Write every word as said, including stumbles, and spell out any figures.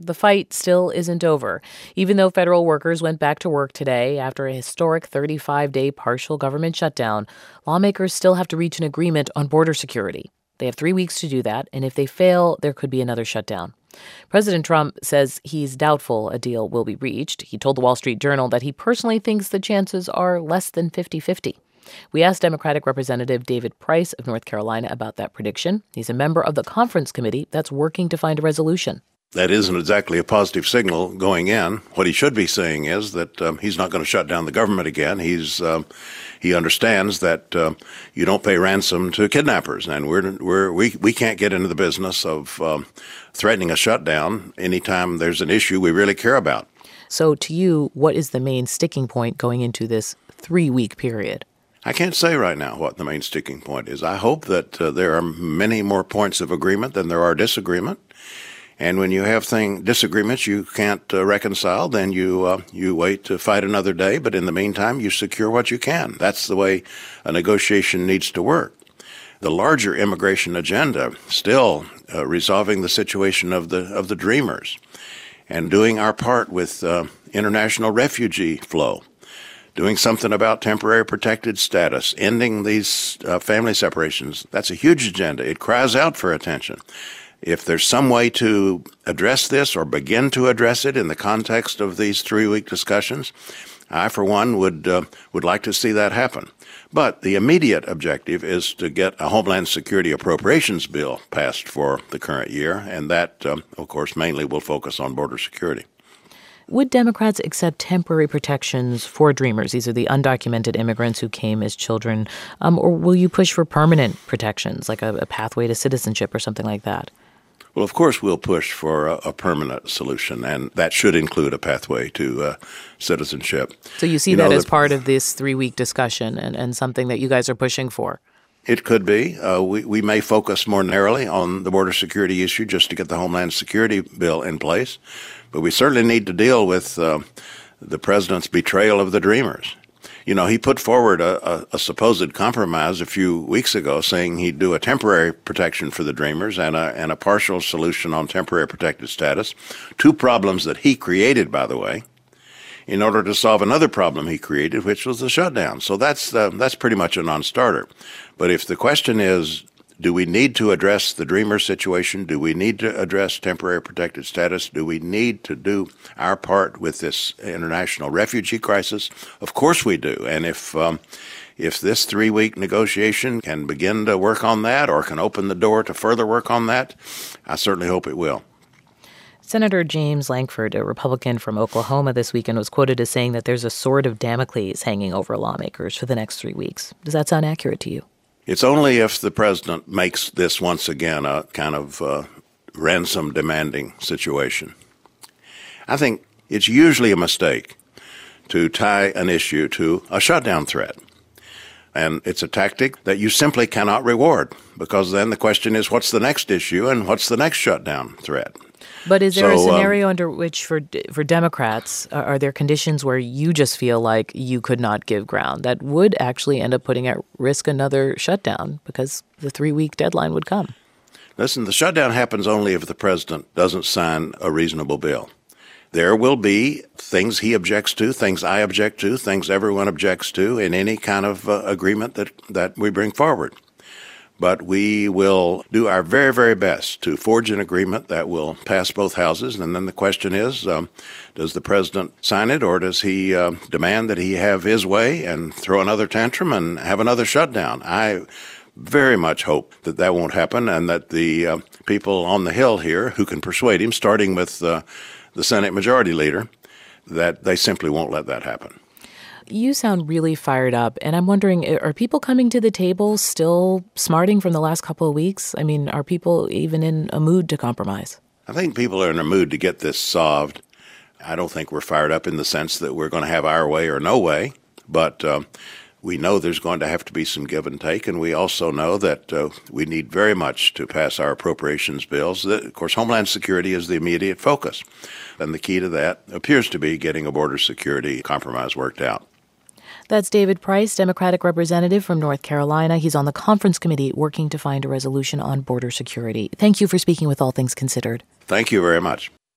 The fight still isn't over. Even though federal workers went back to work today after a historic thirty-five day partial government shutdown, lawmakers still have to reach an agreement on border security. They have three weeks to do that, and if they fail, there could be another shutdown. President Trump says he's doubtful a deal will be reached. He told the Wall Street Journal that he personally thinks the chances are less than fifty-fifty. We asked Democratic Representative David Price of North Carolina about that prediction. He's a member of the conference committee that's working to find a resolution. That isn't exactly a positive signal going in. What he should be saying is that um, he's not going to shut down the government again. He's um, he understands that um, you don't pay ransom to kidnappers, and we're we're we we can't get into the business of um, threatening a shutdown anytime there's an issue we really care about. So, to you, what is the main sticking point going into this three-week period? I can't say right now what the main sticking point is. I hope that uh, there are many more points of agreement than there are disagreement. And when you have thing disagreements you can't uh, reconcile, then you uh, you wait to fight another day. But in the meantime, you secure what you can. That's the way a negotiation needs to work. The larger immigration agenda, still uh, resolving the situation of the of the Dreamers, and doing our part with uh, international refugee flow. Doing something about temporary protected status, ending these uh, family separations. That's a huge agenda. It cries out for attention. If there's some way to address this or begin to address it in the context of these three-week discussions, I, for one, would uh, would like to see that happen. But the immediate objective is to get a Homeland Security appropriations bill passed for the current year, and that, um, of course, mainly will focus on border security. Would Democrats accept temporary protections for Dreamers? These are the undocumented immigrants who came as children. Um, or will you push for permanent protections, like a, a pathway to citizenship or something like that? Well, of course, we'll push for a, a permanent solution, and that should include a pathway to uh, citizenship. So you see you that know, as the, part of this three-week discussion and, and something that you guys are pushing for? It could be. Uh, we, we may focus more narrowly on the border security issue just to get the Homeland Security bill in place. But we certainly need to deal with uh, the president's betrayal of the Dreamers. You know, he put forward a, a, a supposed compromise a few weeks ago saying he'd do a temporary protection for the Dreamers and a, and a partial solution on temporary protected status. Two problems that he created, by the way, in order to solve another problem he created, which was the shutdown. So that's uh, that's pretty much a non-starter. But if the question is, do we need to address the Dreamer situation? Do we need to address temporary protected status? Do we need to do our part with this international refugee crisis? Of course we do. And if um, if this three-week negotiation can begin to work on that or can open the door to further work on that, I certainly hope it will. Senator James Lankford, a Republican from Oklahoma this weekend, was quoted as saying that there's a sword of Damocles hanging over lawmakers for the next three weeks. Does that sound accurate to you? It's only if the president makes this once again a kind of uh, ransom-demanding situation. I think it's usually a mistake to tie an issue to a shutdown threat. And it's a tactic that you simply cannot reward, because then the question is, what's the next issue and what's the next shutdown threat? But is there so, a scenario um, under which, for for Democrats, are, are there conditions where you just feel like you could not give ground that would actually end up putting at risk another shutdown because the three-week deadline would come? Listen, the shutdown happens only if the president doesn't sign a reasonable bill. There will be things he objects to, things I object to, things everyone objects to in any kind of uh, agreement that, that we bring forward. But we will do our very, very best to forge an agreement that will pass both houses. And then the question is, um, does the president sign it, or does he uh, demand that he have his way and throw another tantrum and have another shutdown? I very much hope that that won't happen, and that the uh, people on the Hill here who can persuade him, starting with uh, the Senate Majority Leader, that they simply won't let that happen. You sound really fired up, and I'm wondering, are people coming to the table still smarting from the last couple of weeks? I mean, are people even in a mood to compromise? I think people are in a mood to get this solved. I don't think we're fired up in the sense that we're going to have our way or no way, but um, we know there's going to have to be some give and take, and we also know that uh, we need very much to pass our appropriations bills. That, of course, Homeland Security is the immediate focus, and the key to that appears to be getting a border security compromise worked out. That's David Price, Democratic representative from North Carolina. He's on the conference committee working to find a resolution on border security. Thank you for speaking with All Things Considered. Thank you very much.